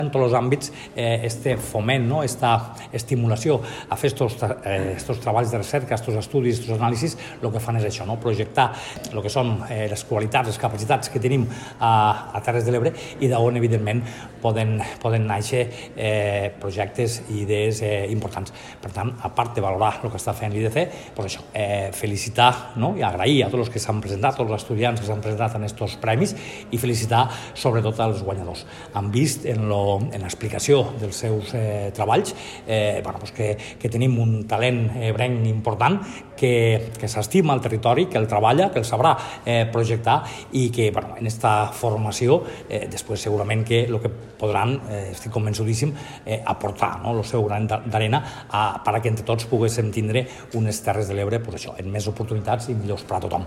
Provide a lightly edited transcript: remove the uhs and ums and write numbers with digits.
En tots els àmbits, este foment, esta estimulació a fer estos treballs de recerca, estos estudis, estos anàlisis, el que fan és això, projectar el que són les qualitats, les capacitats que tenim a Terres de l'Ebre i d'on, evidentment, poden néixer projectes i idees importants. Per tant, a part de valorar el que està fent l'IDC, això, felicitar i agrair a tots els que s'han presentat, tots els estudiants que s'han presentat en aquests premis i felicitar sobretot als guanyadors. Han vist en l'explicació dels seus treballs que tenim un talent ebrenc important que s'estima al territori, que el treballa, que el sabrà projectar i que en aquesta formació després segurament que el que podran, estic convençudíssim, aportar el seu gran d'arena perquè entre tots poguéssim tindre unes Terres de l'Ebre amb més oportunitats i millors per a tothom.